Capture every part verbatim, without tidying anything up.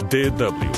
D W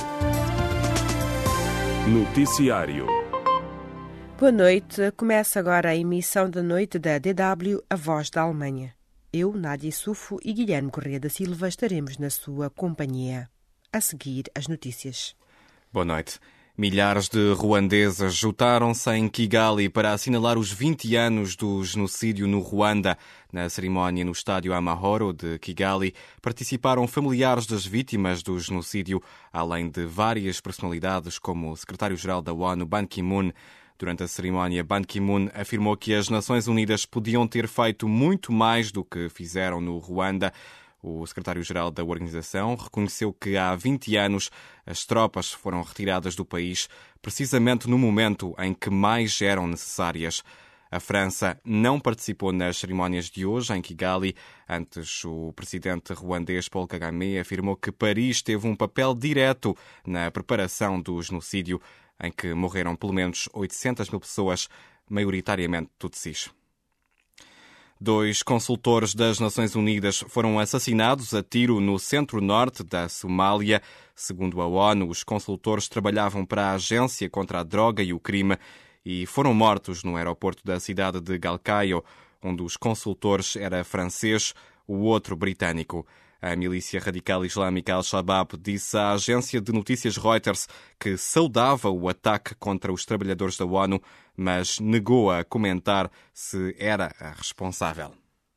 Noticiário. Boa noite. Começa agora a emissão da noite da D W, A Voz da Alemanha. Eu, Nádia Sufo e Guilherme Corrêa da Silva estaremos na sua companhia. A seguir, as notícias. Boa noite. Milhares de ruandeses juntaram-se em Kigali para assinalar os vinte anos do genocídio no Ruanda. Na cerimónia no estádio Amahoro de Kigali, participaram familiares das vítimas do genocídio, além de várias personalidades como o secretário-geral da ONU, Ban Ki-moon. Durante a cerimónia, Ban Ki-moon afirmou que as Nações Unidas podiam ter feito muito mais do que fizeram no Ruanda. O secretário-geral da organização reconheceu que há vinte anos as tropas foram retiradas do país, precisamente no momento em que mais eram necessárias. A França não participou nas cerimónias de hoje em Kigali. Antes, o presidente ruandês Paul Kagame afirmou que Paris teve um papel direto na preparação do genocídio, em que morreram pelo menos oitocentas mil pessoas, maioritariamente tutsis. Dois consultores das Nações Unidas foram assassinados a tiro no centro-norte da Somália. Segundo a ONU, os consultores trabalhavam para a Agência contra a Droga e o Crime e foram mortos no aeroporto da cidade de Galkayo. Um dos consultores era francês, o outro britânico. A milícia radical islâmica Al-Shabaab disse à agência de notícias Reuters que saudava o ataque contra os trabalhadores da ONU, mas negou a comentar se era a responsável.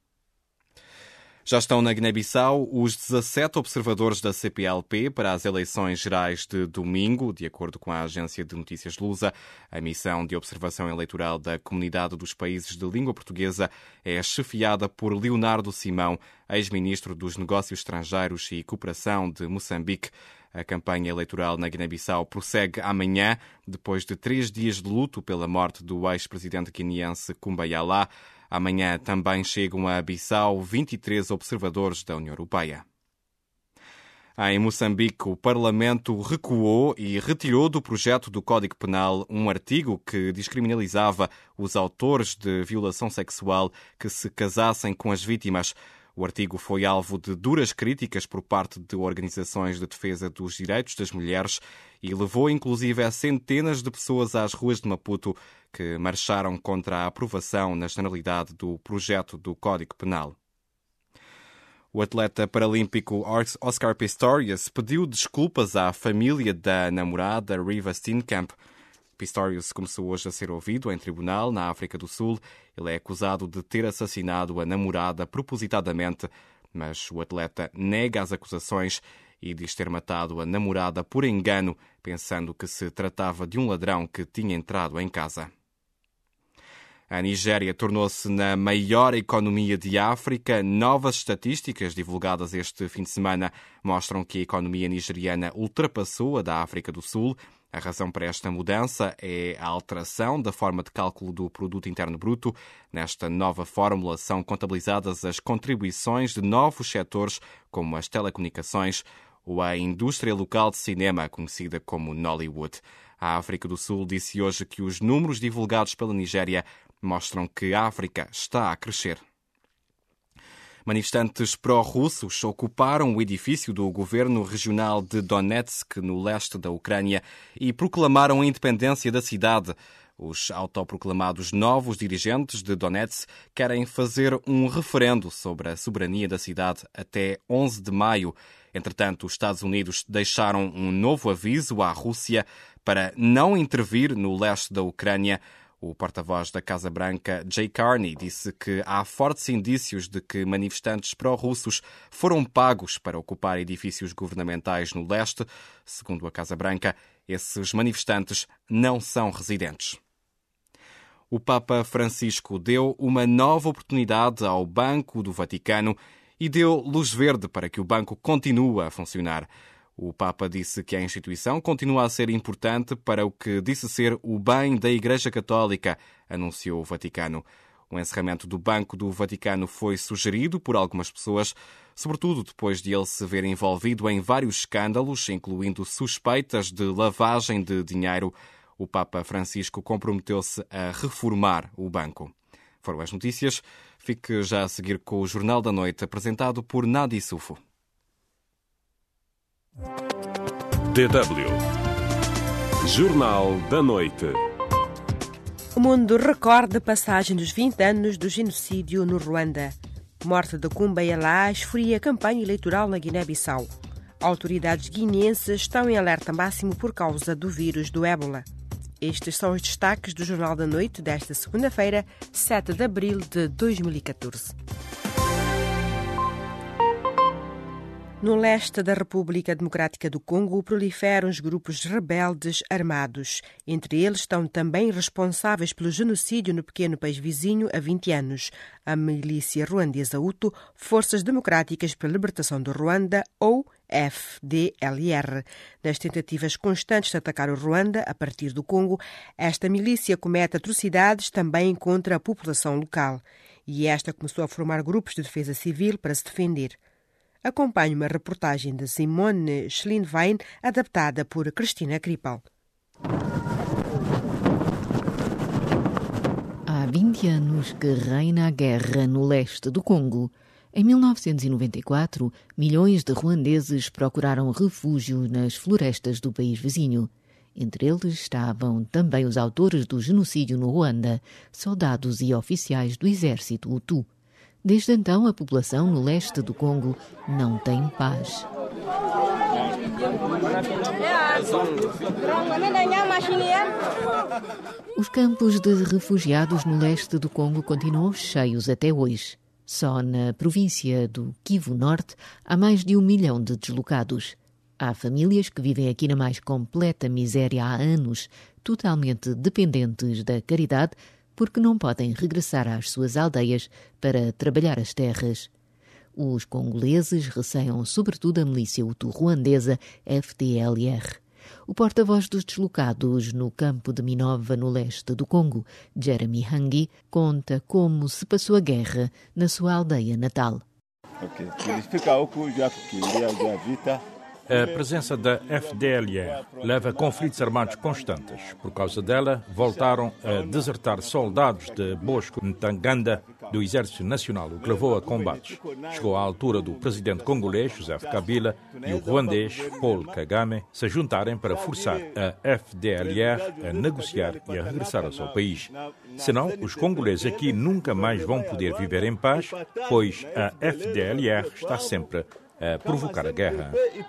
Já estão na Guiné-Bissau os dezassete observadores da C P L P para as eleições gerais de domingo, de acordo com a agência de notícias Lusa. A missão de observação eleitoral da Comunidade dos Países de Língua Portuguesa é chefiada por Leonardo Simão, ex-ministro dos Negócios Estrangeiros e Cooperação de Moçambique. A campanha eleitoral na Guiné-Bissau prossegue amanhã, depois de três dias de luto pela morte do ex-presidente guineense Kumbayala. Amanhã também chegam a Bissau vinte e três observadores da União Europeia. Em Moçambique, o Parlamento recuou e retirou do projeto do Código Penal um artigo que descriminalizava os autores de violação sexual que se casassem com as vítimas. O artigo foi alvo de duras críticas por parte de organizações de defesa dos direitos das mulheres e levou inclusive a centenas de pessoas às ruas de Maputo que marcharam contra a aprovação na generalidade do projeto do Código Penal. O atleta paralímpico Oscar Pistorius pediu desculpas à família da namorada Riva Steenkamp. Pistorius começou hoje a ser ouvido em tribunal na África do Sul. Ele é acusado de ter assassinado a namorada propositadamente, mas o atleta nega as acusações e diz ter matado a namorada por engano, pensando que se tratava de um ladrão que tinha entrado em casa. A Nigéria tornou-se na maior economia de África. Novas estatísticas divulgadas este fim de semana mostram que a economia nigeriana ultrapassou a da África do Sul. A razão para esta mudança é a alteração da forma de cálculo do Produto Interno Bruto. Nesta nova fórmula são contabilizadas as contribuições de novos setores, como as telecomunicações ou a indústria local de cinema, conhecida como Nollywood. A África do Sul disse hoje que os números divulgados pela Nigéria mostram que a África está a crescer. Manifestantes pró-russos ocuparam o edifício do governo regional de Donetsk, no leste da Ucrânia, e proclamaram a independência da cidade. Os autoproclamados novos dirigentes de Donetsk querem fazer um referendo sobre a soberania da cidade até onze de maio. Entretanto, os Estados Unidos deixaram um novo aviso à Rússia para não intervir no leste da Ucrânia. O porta-voz da Casa Branca, Jay Carney, disse que há fortes indícios de que manifestantes pró-russos foram pagos para ocupar edifícios governamentais no leste. Segundo a Casa Branca, esses manifestantes não são residentes. O Papa Francisco deu uma nova oportunidade ao Banco do Vaticano e deu luz verde para que o banco continue a funcionar. O Papa disse que a instituição continua a ser importante para o que disse ser o bem da Igreja Católica, anunciou o Vaticano. O encerramento do Banco do Vaticano foi sugerido por algumas pessoas, sobretudo depois de ele se ver envolvido em vários escândalos, incluindo suspeitas de lavagem de dinheiro. O Papa Francisco comprometeu-se a reformar o banco. Foram as notícias. Fique já a seguir com o Jornal da Noite, apresentado por Nádia Sufo. D W Jornal da Noite. O mundo recorda a passagem dos vinte anos do genocídio no Ruanda. Morte de Kumba Yalá esfria a campanha eleitoral na Guiné-Bissau. Autoridades guineenses estão em alerta máximo por causa do vírus do ébola. Estes são os destaques do Jornal da Noite desta segunda-feira, sete de abril de dois mil e catorze. No leste da República Democrática do Congo, proliferam os grupos rebeldes armados. Entre eles estão também responsáveis pelo genocídio no pequeno país vizinho há vinte anos. A milícia ruandesa Hutu, Forças Democráticas pela Libertação do Ruanda, ou F D L R. Nas tentativas constantes de atacar o Ruanda, a partir do Congo, esta milícia comete atrocidades também contra a população local. E esta começou a formar grupos de defesa civil para se defender. Acompanhe uma reportagem de Simone Schlinwein, adaptada por Cristina Kripal. Há vinte anos que reina a guerra no leste do Congo. Em mil novecentos e noventa e quatro, milhões de ruandeses procuraram refúgio nas florestas do país vizinho. Entre eles estavam também os autores do genocídio no Ruanda, soldados e oficiais do exército Hutu. Desde então, a população no leste do Congo não tem paz. Os campos de refugiados no leste do Congo continuam cheios até hoje. Só na província do Kivu Norte há mais de um milhão de deslocados. Há famílias que vivem aqui na mais completa miséria há anos, totalmente dependentes da caridade, porque não podem regressar às suas aldeias para trabalhar as terras. Os congoleses receiam sobretudo a milícia hutu-ruandesa F D L R. O porta-voz dos deslocados no campo de Minova, no leste do Congo, Jeremy Hangi, conta como se passou a guerra na sua aldeia natal. Okay. A presença da F D L R leva a conflitos armados constantes. Por causa dela, voltaram a desertar soldados de Bosco Ntaganda do Exército Nacional, o que levou a combates. Chegou à altura do presidente congolês, Joseph Kabila, e o ruandês, Paul Kagame, se juntarem para forçar a F D L R a negociar e a regressar ao seu país. Senão, os congoleses aqui nunca mais vão poder viver em paz, pois a F D L R está sempre a provocar a guerra.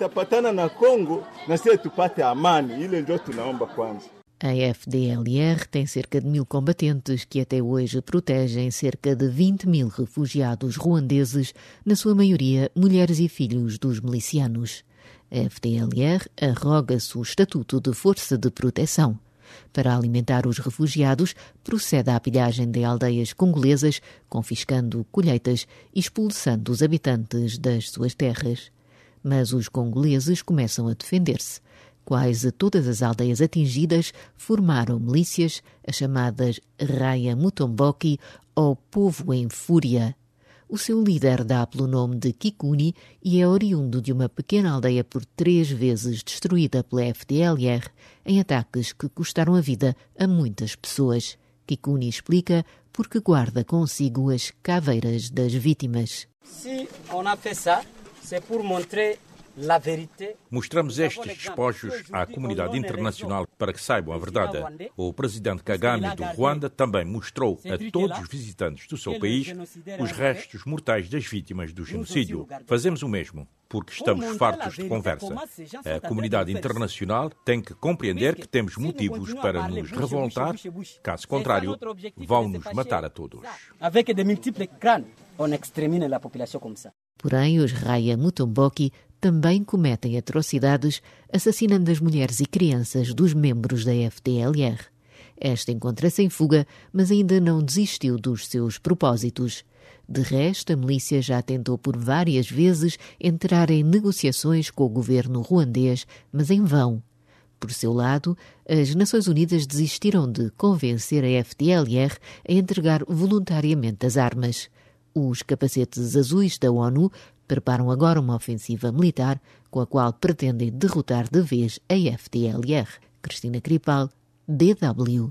A F D L R tem cerca de mil combatentes que até hoje protegem cerca de vinte mil refugiados ruandeses, na sua maioria mulheres e filhos dos milicianos. A F D L R arroga-se o estatuto de força de proteção. Para alimentar os refugiados, procede à pilhagem de aldeias congolesas, confiscando colheitas e expulsando os habitantes das suas terras. Mas os congoleses começam a defender-se. Quase todas as aldeias atingidas formaram milícias, as chamadas Raia Mutomboki, ou Povo em Fúria. O seu líder dá pelo nome de Kikuni e é oriundo de uma pequena aldeia por três vezes destruída pela F D L R em ataques que custaram a vida a muitas pessoas. Kikuni explica porque guarda consigo as caveiras das vítimas. Se on a fait ça, c'est pour montrer la vérité. Mostramos estes despojos à comunidade internacional para que saibam a verdade. O presidente Kagame do Ruanda também mostrou a todos os visitantes do seu país os restos mortais das vítimas do genocídio. Fazemos o mesmo, porque estamos fartos de conversa. A comunidade internacional tem que compreender que temos motivos para nos revoltar, caso contrário, vão nos matar a todos. Avec de múltiples crânes, on extermine la population comme ça. Porém, os Raia Mutomboki também cometem atrocidades, assassinando as mulheres e crianças dos membros da F D L R. Esta encontra-se em fuga, mas ainda não desistiu dos seus propósitos. De resto, a milícia já tentou por várias vezes entrar em negociações com o governo ruandês, mas em vão. Por seu lado, as Nações Unidas desistiram de convencer a F D L R a entregar voluntariamente as armas. Os capacetes azuis da ONU preparam agora uma ofensiva militar com a qual pretendem derrotar de vez a F D L R. Cristina Kripal, D W.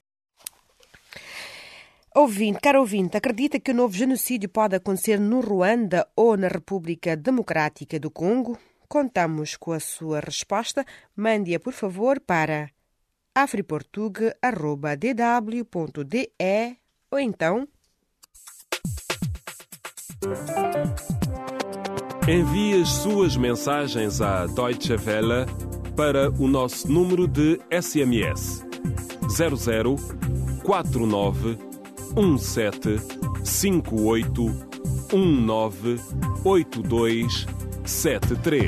Ouvinte, caro ouvinte, acredita que o novo genocídio pode acontecer no Ruanda ou na República Democrática do Congo? Contamos com a sua resposta. Mande-a, por favor, para afriportugue arroba d w ponto d e ou então envie as suas mensagens à Deutsche Welle para o nosso número de S M S zero zero quatro nove um sete cinco oito um nove oito dois sete três.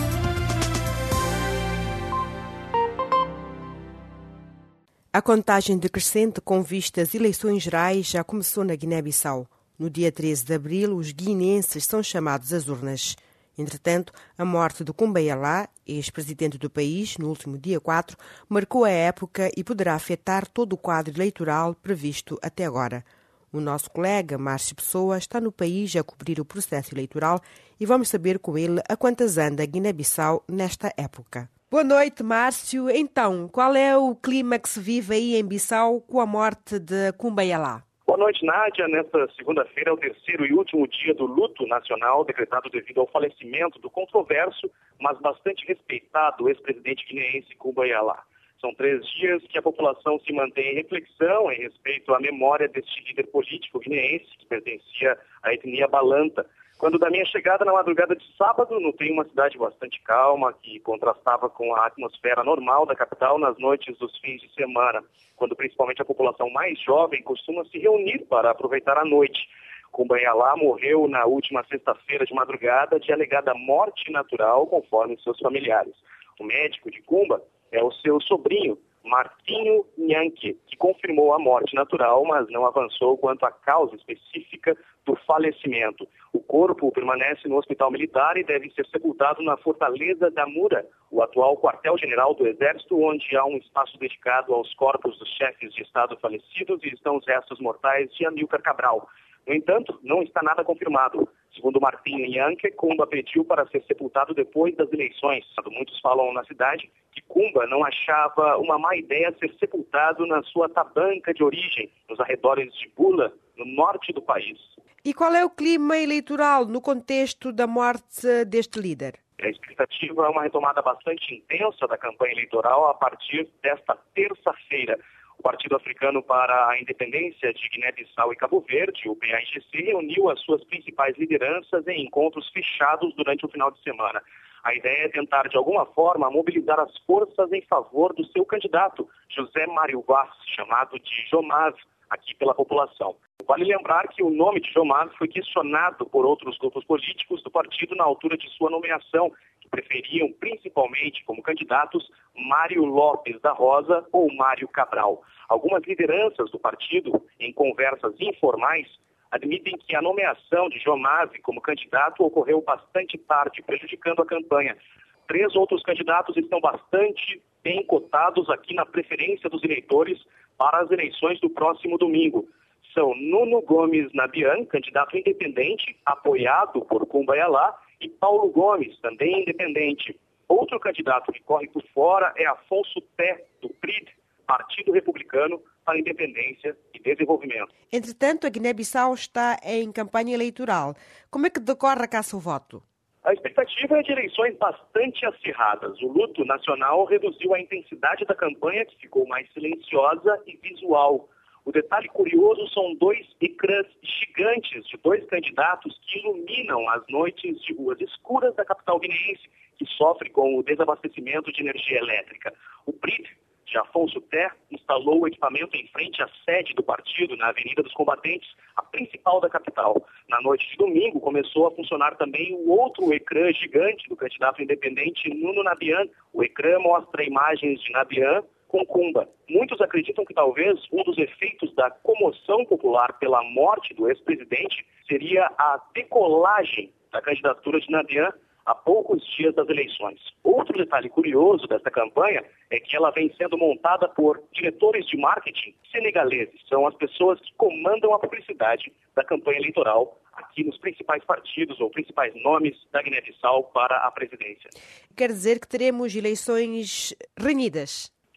A contagem decrescente com vista às eleições gerais já começou na Guiné-Bissau. No dia treze de abril, os guineenses são chamados às urnas. Entretanto, a morte de Kumbayalá, ex-presidente do país, no último dia quatro, marcou a época e poderá afetar todo o quadro eleitoral previsto até agora. O nosso colega, Márcio Pessoa, está no país a cobrir o processo eleitoral e vamos saber com ele a quantas anda a Guiné-Bissau nesta época. Boa noite, Márcio. Então, qual é o clima que se vive aí em Bissau com a morte de Kumbayalá? Boa noite, Nádia. Nesta segunda-feira é o terceiro e último dia do luto nacional decretado devido ao falecimento do controverso, mas bastante respeitado ex-presidente guineense Kumbayalá. São três dias que a população se mantém em reflexão em respeito à memória deste líder político guineense que pertencia à etnia Balanta. Quando da minha chegada na madrugada de sábado, notei uma cidade bastante calma, que contrastava com a atmosfera normal da capital nas noites dos fins de semana, quando principalmente a população mais jovem costuma se reunir para aproveitar a noite. Kumbayalá morreu na última sexta-feira de madrugada de alegada morte natural, conforme seus familiares. O médico de Kumba é o seu sobrinho, Martinho Nhanque, que confirmou a morte natural, mas não avançou quanto à causa específica do falecimento. O corpo permanece no hospital militar e deve ser sepultado na Fortaleza da Mura, o atual quartel-general do Exército, onde há um espaço dedicado aos corpos dos chefes de Estado falecidos e estão os restos mortais de Amílcar Cabral. No entanto, não está nada confirmado. Segundo Martinho Nhanque, Kumba pediu para ser sepultado depois das eleições. Muitos falam na cidade que Kumba não achava uma má ideia ser sepultado na sua tabanca de origem, nos arredores de Bula, no norte do país. E qual é o clima eleitoral no contexto da morte deste líder? A expectativa é uma retomada bastante intensa da campanha eleitoral a partir desta terça-feira. O Partido Africano para a Independência de Guiné-Bissau e Cabo Verde, o P A I G C, reuniu as suas principais lideranças em encontros fechados durante o final de semana. A ideia é tentar, de alguma forma, mobilizar as forças em favor do seu candidato, José Mário Vaz, chamado de Jomaz, aqui pela população. Vale lembrar que o nome de Jomaz foi questionado por outros grupos políticos do partido na altura de sua nomeação, que preferiam principalmente como candidatos Mário Lopes da Rosa ou Mário Cabral. Algumas lideranças do partido, em conversas informais, admitem que a nomeação de Jomaz como candidato ocorreu bastante tarde, prejudicando a campanha. Três outros candidatos estão bastante bem cotados aqui na preferência dos eleitores para as eleições do próximo domingo. São Nuno Gomes Nabian, candidato independente, apoiado por Kumbayalá, e Paulo Gomes, também independente. Outro candidato que corre por fora é Afonso Té, do P R I D, Partido Republicano para a Independência e Desenvolvimento. Entretanto, a Guiné-Bissau está em campanha eleitoral. Como é que decorre a caça ao voto? A expectativa é de eleições bastante acirradas. O luto nacional reduziu a intensidade da campanha, que ficou mais silenciosa e visual. O detalhe curioso são dois ecrãs gigantes de dois candidatos que iluminam as noites de ruas escuras da capital guineense, que sofre com o desabastecimento de energia elétrica. O P R I D, de Afonso Té, instalou o equipamento em frente à sede do partido, na Avenida dos Combatentes, a principal da capital. Na noite de domingo, começou a funcionar também o outro ecrã gigante do candidato independente Nuno Nabian. O ecrã mostra imagens de Nabian com Kumba. Muitos acreditam que talvez um dos efeitos da comoção popular pela morte do ex-presidente seria a decolagem da candidatura de Nabian há poucos dias das eleições. Outro detalhe curioso desta campanha é que ela vem sendo montada por diretores de marketing senegaleses. São as pessoas que comandam a publicidade da campanha eleitoral aqui nos principais partidos ou principais nomes da Guiné-Bissau para a presidência. Quer dizer que teremos eleições renhidas?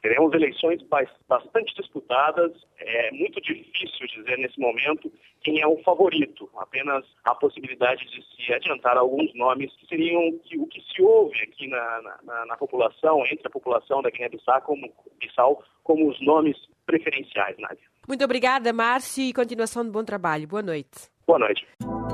Teremos eleições bastante disputadas, é muito difícil dizer nesse momento quem é o favorito, apenas a possibilidade de se adiantar alguns nomes que seriam que, o que se ouve aqui na, na, na população, entre a população da Guiné-Bissau como, Bissau, como os nomes preferenciais, Nádia. Muito obrigada, Márcio, e continuação de bom trabalho. Boa noite. Boa noite.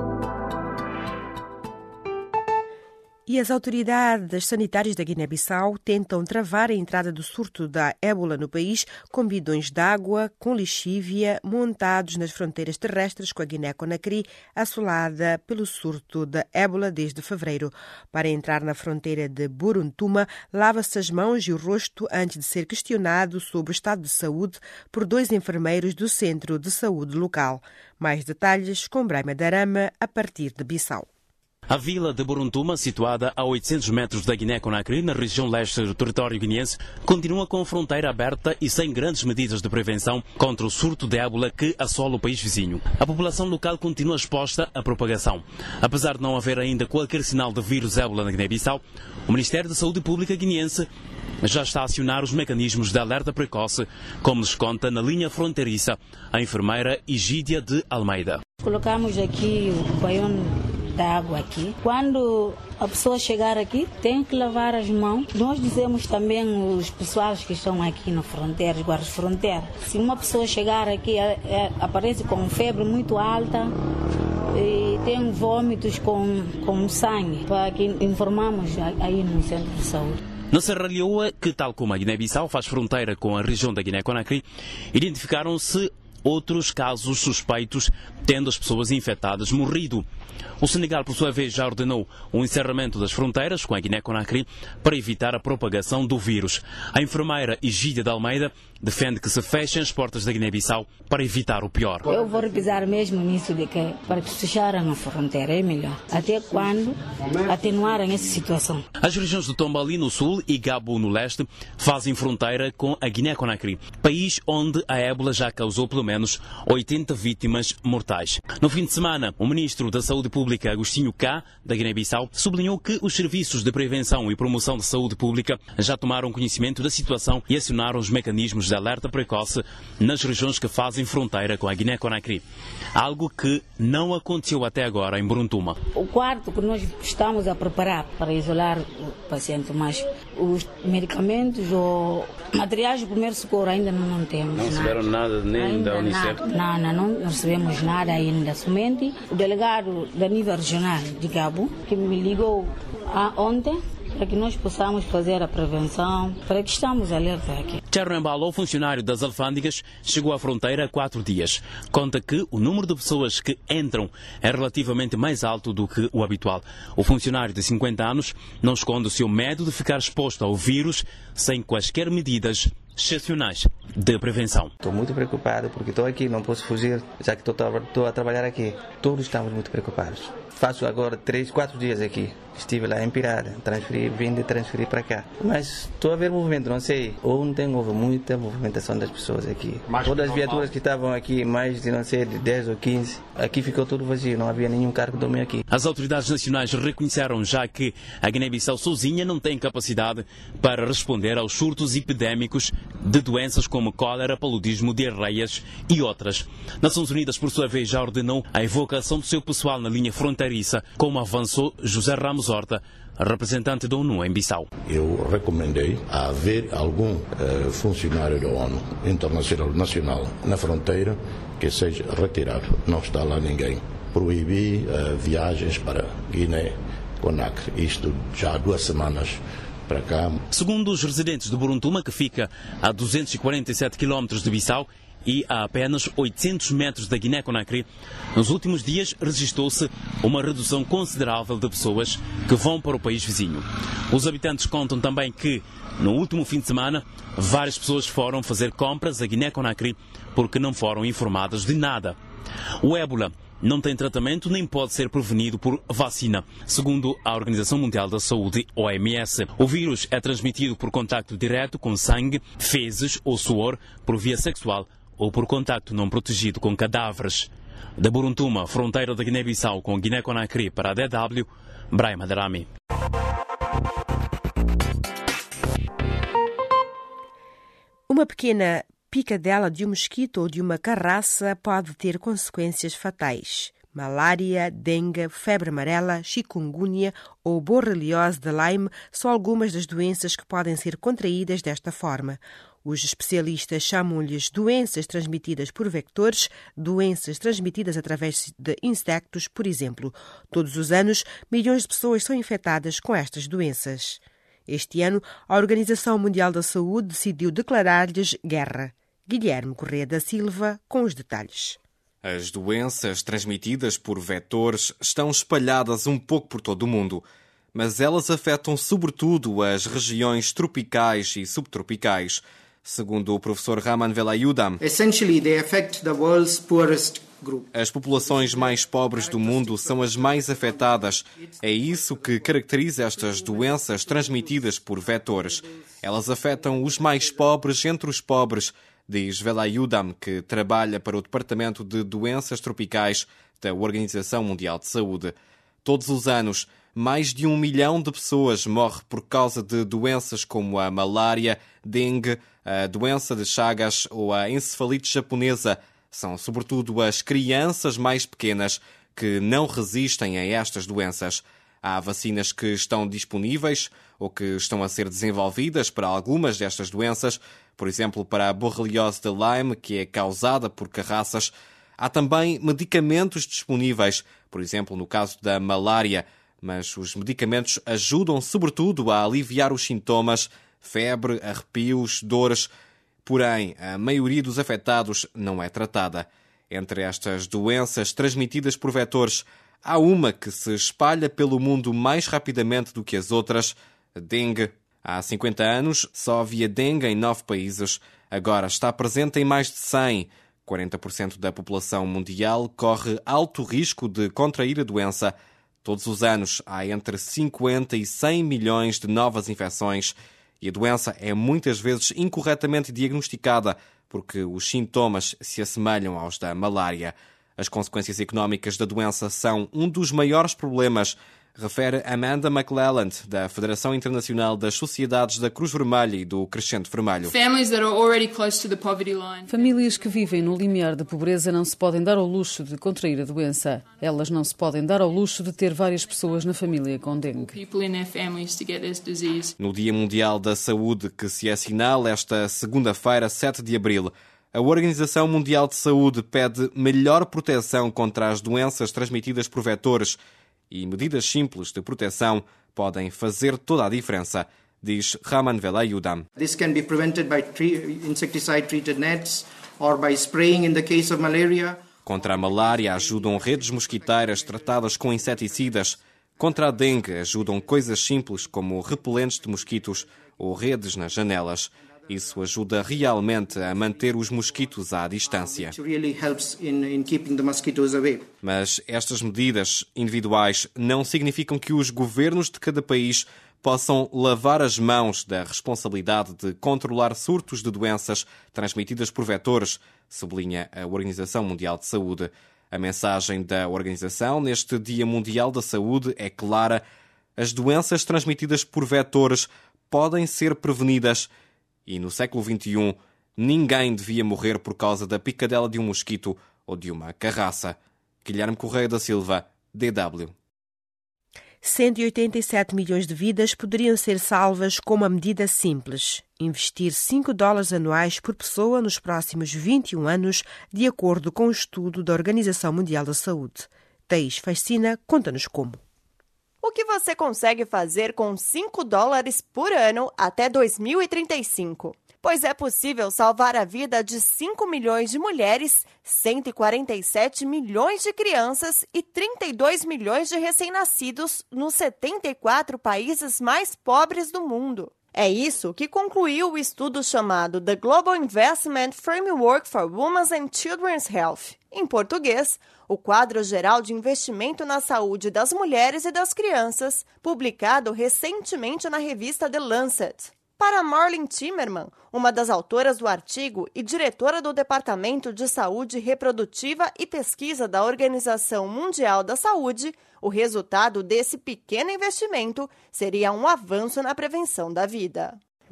E as autoridades sanitárias da Guiné-Bissau tentam travar a entrada do surto da ébola no país com bidões de água com lixívia montados nas fronteiras terrestres com a Guiné-Conakry, assolada pelo surto da ébola desde fevereiro. Para entrar na fronteira de Buruntuma, lava-se as mãos e o rosto antes de ser questionado sobre o estado de saúde por dois enfermeiros do Centro de Saúde local. Mais detalhes com Braima Darama, a partir de Bissau. A vila de Buruntuma, situada a oitocentos metros da Guiné-Conakry, na região leste do território guineense, continua com a fronteira aberta e sem grandes medidas de prevenção contra o surto de ébola que assola o país vizinho. A população local continua exposta à propagação. Apesar de não haver ainda qualquer sinal de vírus ébola na Guiné-Bissau, o Ministério da Saúde Pública guineense já está a acionar os mecanismos de alerta precoce, como nos conta na linha fronteiriça a enfermeira Egídia de Almeida. Colocamos aqui o baião da água aqui. Quando a pessoa chegar aqui, tem que lavar as mãos. Nós dizemos também os pessoais que estão aqui na fronteira, os guardas de fronteira, se uma pessoa chegar aqui, é, é, aparece com febre muito alta e tem vômitos com, com sangue, para que informamos aí no centro de saúde. Na Serra Leoa, que tal como a Guiné-Bissau faz fronteira com a região da Guiné-Conakry, identificaram-se outros casos suspeitos, tendo as pessoas infectadas morrido. O Senegal, por sua vez, já ordenou o encerramento das fronteiras com a Guiné-Conakry para evitar a propagação do vírus. A enfermeira Egídia de Almeida defende que se fechem as portas da Guiné-Bissau para evitar o pior. Eu vou repisar mesmo nisso de que para que fecharem a fronteira é melhor. Até quando atenuarem essa situação. As regiões do Tombali no sul e Gabo no leste fazem fronteira com a Guiné-Conakry, país onde a ébola já causou pelo menos oitenta vítimas mortais. No fim de semana, o ministro da Saúde Pública, Agostinho Cá, da Guiné-Bissau, sublinhou que os serviços de prevenção e promoção da saúde pública já tomaram conhecimento da situação e acionaram os mecanismos de alerta precoce nas regiões que fazem fronteira com a Guiné-Conakry. Algo que não aconteceu até agora em Buruntuma. O quarto que nós estamos a preparar para isolar o paciente, mas os medicamentos ou materiais de primeiro socorro ainda não, não temos. Não receberam nada, nada nem ainda da Unicef? Não, não, não recebemos nada ainda. Somente o delegado da nível regional de Gabo, que me ligou ontem, para que nós possamos fazer a prevenção, para que estamos alerta aqui. Cherno Embalo, funcionário das alfândegas, chegou à fronteira há quatro dias. Conta que o número de pessoas que entram é relativamente mais alto do que o habitual. O funcionário de cinquenta anos não esconde o seu medo de ficar exposto ao vírus sem quaisquer medidas excepcionais de prevenção. Estou muito preocupado porque estou aqui, não posso fugir, já que estou, estou a trabalhar aqui. Todos estamos muito preocupados. Faço agora três, quatro dias aqui. Estive lá em Pirada, transferi, vim de transferir para cá. Mas estou a ver movimento, não sei. Ontem houve muita movimentação das pessoas aqui. Mais Todas as viaturas que estavam aqui, mais de não sei, de dez ou quinze, aqui ficou tudo vazio, não havia nenhum carro que dormia aqui. As autoridades nacionais reconheceram já que a Guiné-Bissau sozinha não tem capacidade para responder aos surtos epidémicos de doenças como cólera, paludismo, diarreias e outras. Nações Unidas, por sua vez, já ordenou a evacuação do seu pessoal na linha fronteiriça, como avançou José Ramos Horta, representante da ONU em Bissau. Eu recomendei a haver algum uh, funcionário da ONU internacional nacional na fronteira que seja retirado. Não está lá ninguém. Proibi uh, viagens para Guiné-Conakry. Isto já há duas semanas para cá. Segundo os residentes de Buruntuma, que fica a duzentos e quarenta e sete quilómetros de Bissau e a apenas oitocentos metros da Guiné-Conakry, nos últimos dias registrou-se uma redução considerável de pessoas que vão para o país vizinho. Os habitantes contam também que, no último fim de semana, várias pessoas foram fazer compras a Guiné-Conakry porque não foram informadas de nada. O ébola não tem tratamento nem pode ser prevenido por vacina, segundo a Organização Mundial da Saúde, O M S. O vírus é transmitido por contacto direto com sangue, fezes ou suor, por via sexual ou por contacto não protegido com cadáveres. Da Buruntuma, fronteira da Guiné-Bissau com Guiné-Conakry, para a D W, Braima Darami. Uma pequena picadela de um mosquito ou de uma carraça pode ter consequências fatais. Malária, dengue, febre amarela, chikungunya ou borreliose de Lyme são algumas das doenças que podem ser contraídas desta forma. Os especialistas chamam-lhes doenças transmitidas por vectores, doenças transmitidas através de insectos, por exemplo. Todos os anos, milhões de pessoas são infectadas com estas doenças. Este ano, a Organização Mundial da Saúde decidiu declarar-lhes guerra. Guilherme Corrêa da Silva, com os detalhes. As doenças transmitidas por vetores estão espalhadas um pouco por todo o mundo, mas elas afetam sobretudo as regiões tropicais e subtropicais. Segundo o professor Raman Velayudham, Essentially, they affect the world's poorest group. As populações mais pobres do mundo são as mais afetadas. É isso que caracteriza estas doenças transmitidas por vetores. Elas afetam os mais pobres entre os pobres, diz Velayudham, que trabalha para o Departamento de Doenças Tropicais da Organização Mundial de Saúde. Todos os anos, mais de um milhão de pessoas morrem por causa de doenças como a malária, dengue, a doença de Chagas ou a encefalite japonesa. São sobretudo as crianças mais pequenas que não resistem a estas doenças. Há vacinas que estão disponíveis ou que estão a ser desenvolvidas para algumas destas doenças, por exemplo, para a borreliose de Lyme, que é causada por carraças. Há também medicamentos disponíveis, por exemplo, no caso da malária, mas os medicamentos ajudam sobretudo a aliviar os sintomas, febre, arrepios, dores. Porém, a maioria dos afetados não é tratada. Entre estas doenças transmitidas por vetores, há uma que se espalha pelo mundo mais rapidamente do que as outras, a dengue. Há cinquenta anos só havia dengue em nove países. Agora está presente em mais de cem. quarenta por cento da população mundial corre alto risco de contrair a doença. Todos os anos há entre cinquenta e cem milhões de novas infecções e a doença é muitas vezes incorretamente diagnosticada porque os sintomas se assemelham aos da malária. As consequências económicas da doença são um dos maiores problemas, refere Amanda McClelland, da Federação Internacional das Sociedades da Cruz Vermelha e do Crescente Vermelho. Famílias que vivem no limiar da pobreza não se podem dar ao luxo de contrair a doença. Elas não se podem dar ao luxo de ter várias pessoas na família com dengue. No Dia Mundial da Saúde, que se assinala esta segunda-feira, sete de abril, a Organização Mundial de Saúde pede melhor proteção contra as doenças transmitidas por vetores e medidas simples de proteção podem fazer toda a diferença, diz Raman Velayudham. This can be prevented by insecticide-treated nets or by spraying in the case of malaria. Contra a malária ajudam redes mosquiteiras tratadas com inseticidas. Contra a dengue ajudam coisas simples como repelentes de mosquitos ou redes nas janelas. Isso ajuda realmente a manter os mosquitos à distância. Mas estas medidas individuais não significam que os governos de cada país possam lavar as mãos da responsabilidade de controlar surtos de doenças transmitidas por vetores, sublinha a Organização Mundial de Saúde. A mensagem da organização neste Dia Mundial da Saúde é clara: as doenças transmitidas por vetores podem ser prevenidas. E no século vinte e um, ninguém devia morrer por causa da picadela de um mosquito ou de uma carraça. Guilherme Corrêa da Silva, D W. cento e oitenta e sete milhões de vidas poderiam ser salvas com uma medida simples: investir cinco dólares anuais por pessoa nos próximos vinte e um anos, de acordo com o estudo da Organização Mundial da Saúde. Thaís Fascina conta-nos como. O que você consegue fazer com cinco dólares por ano até dois mil e trinta e cinco? Pois é possível salvar a vida de cinco milhões de mulheres, cento e quarenta e sete milhões de crianças e trinta e dois milhões de recém-nascidos nos setenta e quatro países mais pobres do mundo. É isso que concluiu o estudo chamado The Global Investment Framework for Women's and Children's Health. Em português, o Quadro Geral de Investimento na Saúde das Mulheres e das Crianças, publicado recentemente na revista The Lancet. Para Marlene Timmerman, uma das autoras do artigo e diretora do Departamento de Saúde Reprodutiva e Pesquisa da Organização Mundial da Saúde, o resultado desse pequeno investimento seria um avanço na prevenção da vida.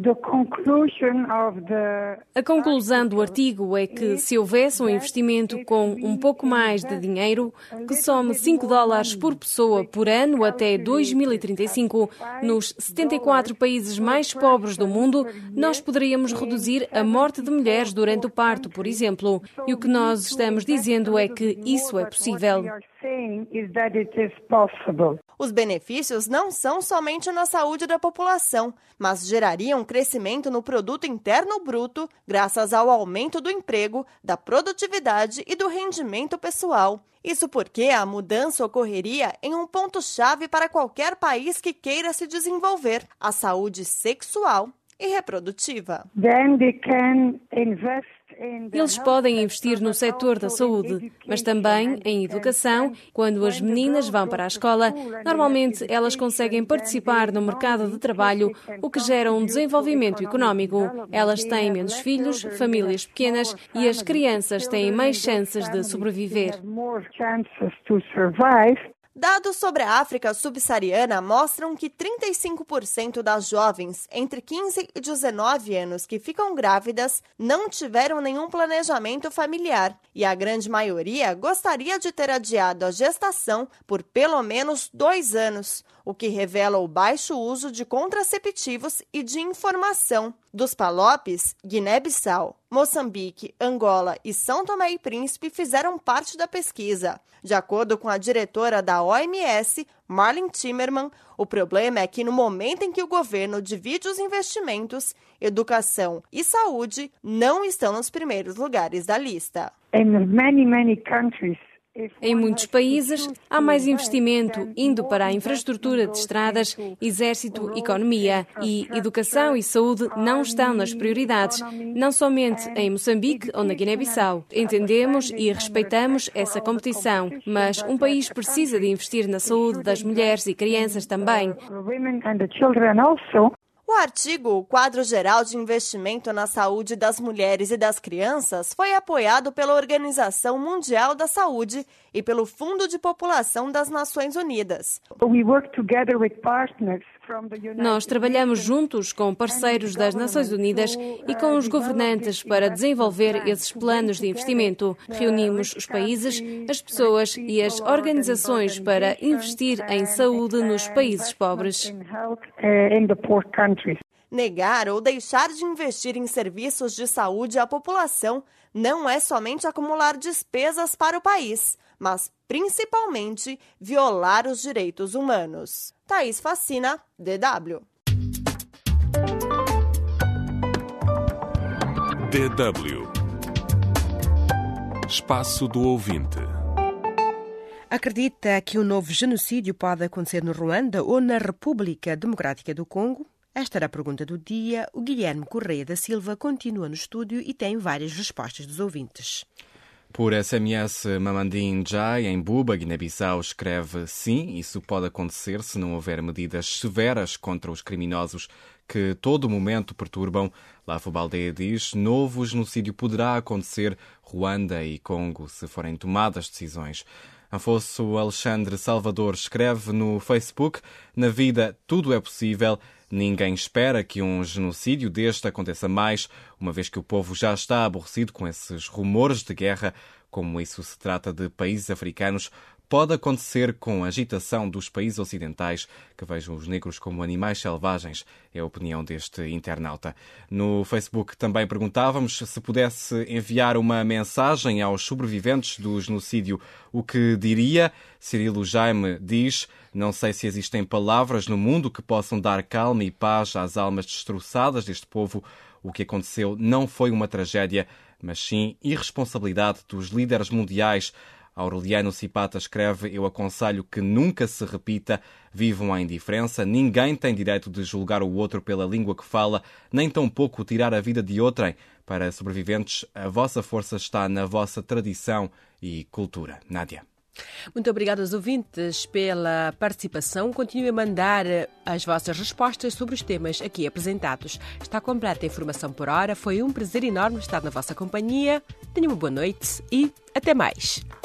A conclusão do artigo é que se houvesse um investimento com um pouco mais de dinheiro, que some cinco dólares por pessoa por ano até dois mil e trinta e cinco, nos setenta e quatro países mais pobres do mundo, nós poderíamos reduzir a morte de mulheres durante o parto, por exemplo. E o que nós estamos dizendo é que isso é possível. Os benefícios não são somente na saúde da população, mas gerariam um crescimento no produto interno bruto graças ao aumento do emprego, da produtividade e do rendimento pessoal. Isso porque a mudança ocorreria em um ponto-chave para qualquer país que queira se desenvolver: a saúde sexual e reprodutiva. Eles podem investir no setor da saúde, mas também em educação. Quando as meninas vão para a escola, normalmente elas conseguem participar no mercado de trabalho, o que gera um desenvolvimento económico. Elas têm menos filhos, famílias pequenas e as crianças têm mais chances de sobreviver. Dados sobre a África subsaariana mostram que trinta e cinco por cento das jovens entre quinze e dezenove anos que ficam grávidas não tiveram nenhum planejamento familiar e a grande maioria gostaria de ter adiado a gestação por pelo menos dois anos, o que revela o baixo uso de contraceptivos e de informação. Dos Palopes, Guiné-Bissau, Moçambique, Angola e São Tomé e Príncipe fizeram parte da pesquisa. De acordo com a diretora da O M S, Marlene Timmerman, o problema é que no momento em que o governo divide os investimentos, educação e saúde não estão nos primeiros lugares da lista. Em muitos países, há mais investimento indo para a infraestrutura de estradas, exército, economia, e educação e saúde não estão nas prioridades, não somente em Moçambique ou na Guiné-Bissau. Entendemos e respeitamos essa competição, mas um país precisa de investir na saúde das mulheres e crianças também. O artigo O Quadro Geral de Investimento na Saúde das Mulheres e das Crianças foi apoiado pela Organização Mundial da Saúde e pelo Fundo de População das Nações Unidas. Nós trabalhamos juntos com parceiros das Nações Unidas e com os governantes para desenvolver esses planos de investimento. Reunimos os países, as pessoas e as organizações para investir em saúde nos países pobres. Negar ou deixar de investir em serviços de saúde à população não é somente acumular despesas para o país, mas principalmente violar os direitos humanos. Thaís Facina, D W. D W. Espaço do Ouvinte. Acredita que um novo genocídio pode acontecer no Ruanda ou na República Democrática do Congo? Esta era a pergunta do dia. O Guilherme Correia da Silva continua no estúdio e tem várias respostas dos ouvintes. Por S M S, Mamandin Jai, em Buba, Guiné-Bissau, escreve: sim, isso pode acontecer se não houver medidas severas contra os criminosos que todo momento perturbam. Lafo Baldeia diz: novo genocídio poderá acontecer Ruanda e Congo se forem tomadas decisões. Afonso Alexandre Salvador escreve no Facebook: na vida tudo é possível. Ninguém espera que um genocídio deste aconteça mais, uma vez que o povo já está aborrecido com esses rumores de guerra. Como isso se trata de países africanos, pode acontecer com a agitação dos países ocidentais, que vejam os negros como animais selvagens, é a opinião deste internauta. No Facebook também perguntávamos se pudesse enviar uma mensagem aos sobreviventes do genocídio, o que diria. Cirilo Jaime diz: não sei se existem palavras no mundo que possam dar calma e paz às almas destroçadas deste povo. O que aconteceu não foi uma tragédia, mas sim irresponsabilidade dos líderes mundiais. Aureliano Cipata escreve: eu aconselho que nunca se repita, vivam a indiferença, ninguém tem direito de julgar o outro pela língua que fala, nem tampouco tirar a vida de outrem. Para sobreviventes, a vossa força está na vossa tradição e cultura. Nádia. Muito obrigada aos ouvintes pela participação. Continuem a mandar as vossas respostas sobre os temas aqui apresentados. Está completa a informação por hora. Foi um prazer enorme estar na vossa companhia. Tenham uma boa noite e até mais.